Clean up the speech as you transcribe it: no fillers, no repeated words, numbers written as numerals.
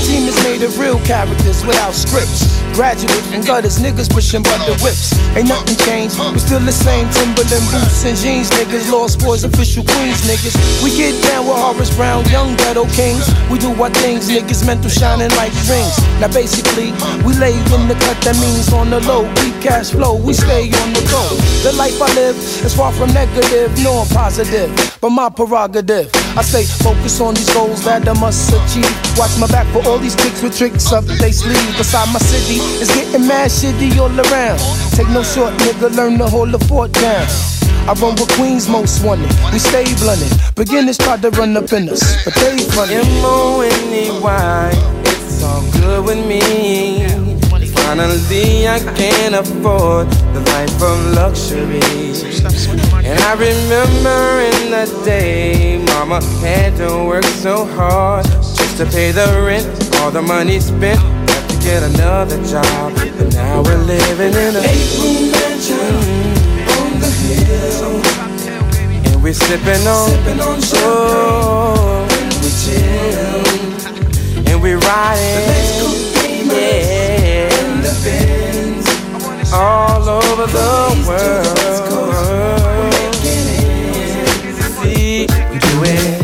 team is made of real characters without scripts. Graduates and gutters, niggas pushing butter whips. Ain't nothing changed, we still the same Timberland boots and jeans niggas. Lost boys, official Queens niggas. We get down with Horace Brown, young ghetto kings. We do our things, niggas mental shining like rings. Now basically, we lay in the cut, that means on the low. We cash flow, we stay on the go. The life I live is far from negative, nor positive, but my prerogative. I stay focused on these goals that I must achieve. Watch my back for all these kicks with tricks up they sleeve. Beside my city, it's getting mad shitty all around. Take no short, nigga, learn to hold the fort down. I run with Queens most wanted, we stay blunted. Beginners try to run up in us, but they funny. M-O-N-E-Y, it's all good with me. Finally I can afford the life of luxury. And I remember in that day, mama had to work so hard just to pay the rent, all the money spent, had to get another job. And now we're living in a 8-room mansion on the hill, and we're sipping on champagne, and we chill, and we're riding, yeah, in the Benz, all over the world. See, we do it.